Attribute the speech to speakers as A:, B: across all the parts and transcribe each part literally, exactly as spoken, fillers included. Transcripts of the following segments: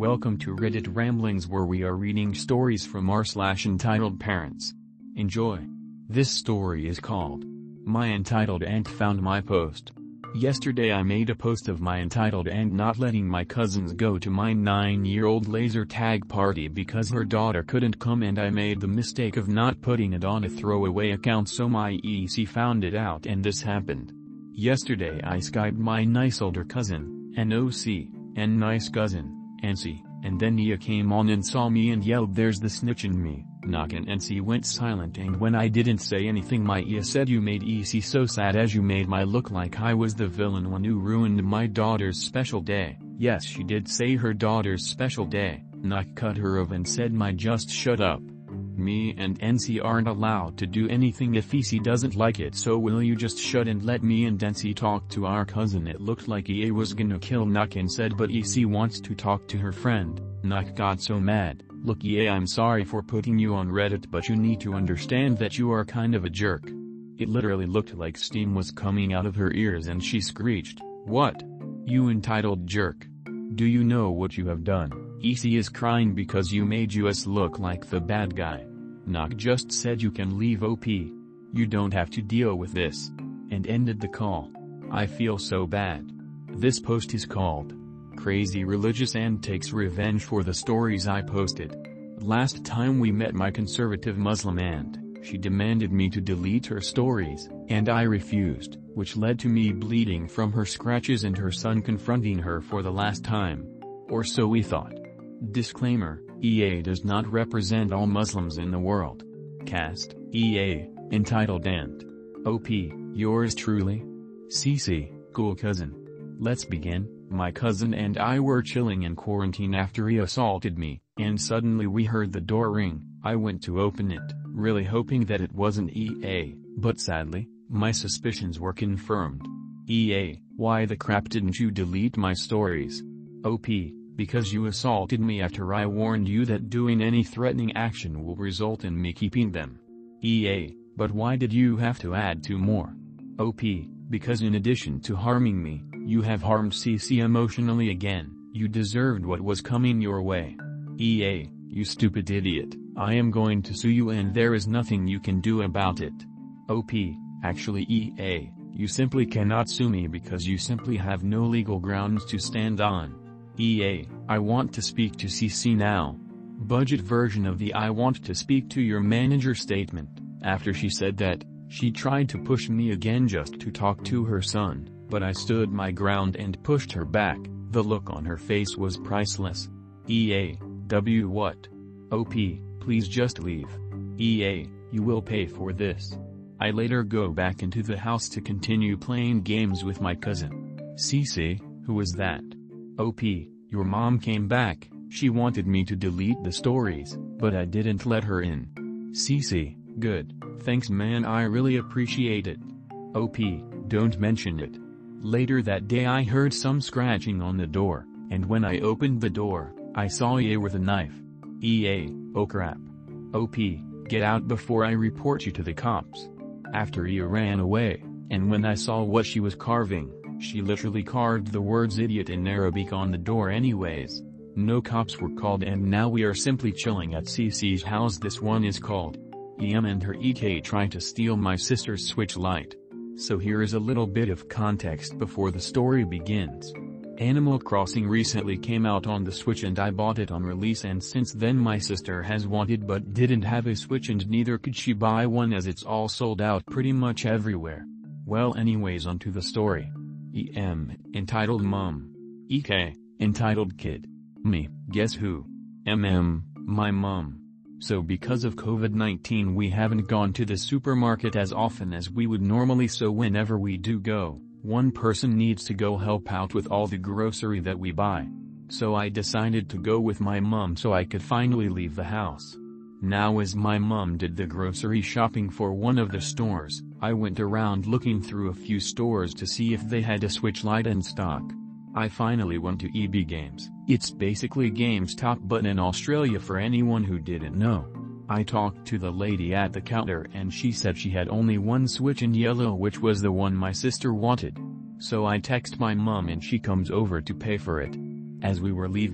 A: welcome to Reddit Ramblings, where we are reading stories from r slash entitled parents. Enjoy. This story is called My Entitled Aunt Found My Post. Yesterday I made a post of my entitled aunt not letting my cousins go to my nine-year-old laser tag party because her daughter couldn't come, and I made the mistake of not putting it on a throwaway account, so my E C found it out and this happened. Yesterday I Skyped my nice older cousin, N O C, and nice cousin, N C, and then Nia came on and saw me and yelled, "There's the snitch in me." Knock, and N C went silent, and when I didn't say anything my Ia said, "You made E C so sad as you made my look like I was the villain one who ruined my daughter's special day." Yes, she did say her daughter's special day. Knock cut her off and said, "My just shut up. Me and N C aren't allowed to do anything if E C doesn't like it, so will you just shut and let me and N C talk to our cousin?" It looked like E A was gonna kill Knock and said, "But E C wants to talk to her friend." Knock got so mad. "Look E A, I'm sorry for putting you on Reddit, but you need to understand that you are kind of a jerk." It literally looked like steam was coming out of her ears and she screeched, "What? You entitled jerk. Do you know what you have done? E C is crying because you made us look like the bad guy. Knock just said you can leave O P. You don't have to deal with this." And ended the call. I feel so bad. This post is called Crazy Religious Aunt Takes Revenge for the Stories I Posted. Last time we met my conservative Muslim aunt, she demanded me to delete her stories, and I refused, which led to me bleeding from her scratches and her son confronting her for the last time. Or so we thought. Disclaimer: E A does not represent all Muslims in the world. Cast: E A, entitled aunt. O P, yours truly. C C, cool cousin. Let's begin. My cousin and I were chilling in quarantine after he assaulted me, and suddenly we heard the door ring. I went to open it, really hoping that it wasn't E A, but sadly, my suspicions were confirmed. E A, why the crap didn't you delete my stories? O P, because you assaulted me after I warned you that doing any threatening action will result in me keeping them. E A, but why did you have to add two more? O P, because in addition to harming me, you have harmed C C emotionally again. You deserved what was coming your way. E A, you stupid idiot, I am going to sue you and there is nothing you can do about it. O P, actually E A, you simply cannot sue me because you simply have no legal grounds to stand on. E A, I want to speak to C C now. Budget version of the "I want to speak to your manager" statement. After she said that, she tried to push me again just to talk to her son, but I stood my ground and pushed her back. The look on her face was priceless. E A, W what? O P, please just leave. E A, you will pay for this. I later go back into the house to continue playing games with my cousin. C C, who was that? O P, your mom came back. She wanted me to delete the stories, but I didn't let her in. C C, good, thanks man, I really appreciate it. O P, don't mention it. Later that day I heard some scratching on the door, and when I opened the door, I saw E A with a knife. E A, oh crap. O P, get out before I report you to the cops. After E A ran away, and when I saw what she was carving, she literally carved the words "idiot" in Arabic on the door anyways. No cops were called, and now we are simply chilling at C C's house. This one is called E M and her E K tried to steal my sister's Switch Lite. So here is a little bit of context before the story begins. Animal Crossing recently came out on the Switch and I bought it on release, and since then my sister has wanted but didn't have a Switch, and neither could she buy one as it's all sold out pretty much everywhere. Well, anyways, onto the story. E M, entitled Mom. E K, entitled Kid. Me, guess who? M M, my mom. So because of COVID nineteen we haven't gone to the supermarket as often as we would normally, so whenever we do go, one person needs to go help out with all the grocery that we buy. So I decided to go with my mom so I could finally leave the house. Now as my mom did the grocery shopping for one of the stores, I went around looking through a few stores to see if they had a Switch Lite in stock. I finally went to E B Games. It's basically GameStop but in Australia for anyone who didn't know. I talked to the lady at the counter and she said she had only one Switch in yellow, which was the one my sister wanted. So I text my mom and she comes over to pay for it. As we were leaving,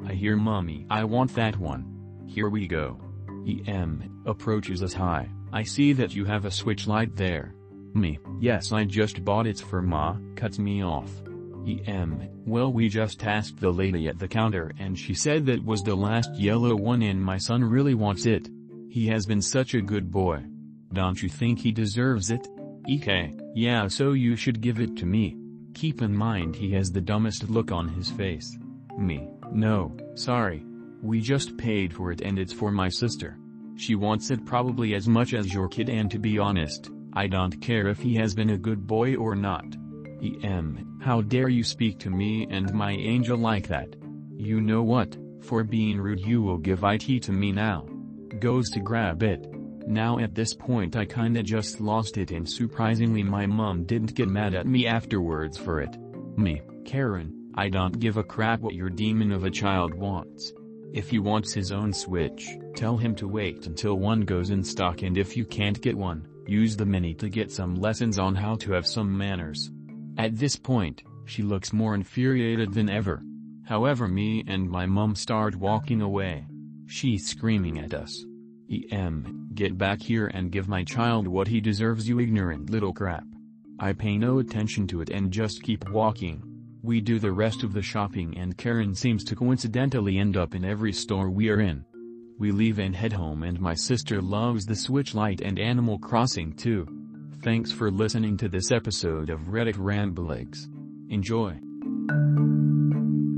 A: I hear mommy. I want that one. Here we go. Em approaches us. Hi, I see that you have a switch light there. Me, yes, I just bought it for ma. Cuts me off. Em, well, we just asked the lady at the counter and she said that was the last yellow one and my son really wants it. He has been such a good boy. Don't you think he deserves it? E K, yeah, so you should give it to me. Keep in mind he has the dumbest look on his face. Me, no, sorry. We just paid for it and it's for my sister. She wants it probably as much as your kid, and to be honest, I don't care if he has been a good boy or not. Em, how dare you speak to me and my angel like that? You know what, for being rude you will give it to me now. Goes to grab it. Now at this point I kinda just lost it, and surprisingly my mom didn't get mad at me afterwards for it. Me, Karen, I don't give a crap what your demon of a child wants. If he wants his own Switch, tell him to wait until one goes in stock, and if you can't get one, use the mini to get some lessons on how to have some manners. At this point, she looks more infuriated than ever. However, me and my mom start walking away. She's screaming at us. Em, get back here and give my child what he deserves, you ignorant little crap. I pay no attention to it and just keep walking. We do the rest of the shopping and Karen seems to coincidentally end up in every store we are in. We leave and head home, and my sister loves the Switch Lite and Animal Crossing too. Thanks for listening to this episode of Reddit Ramblings. Enjoy.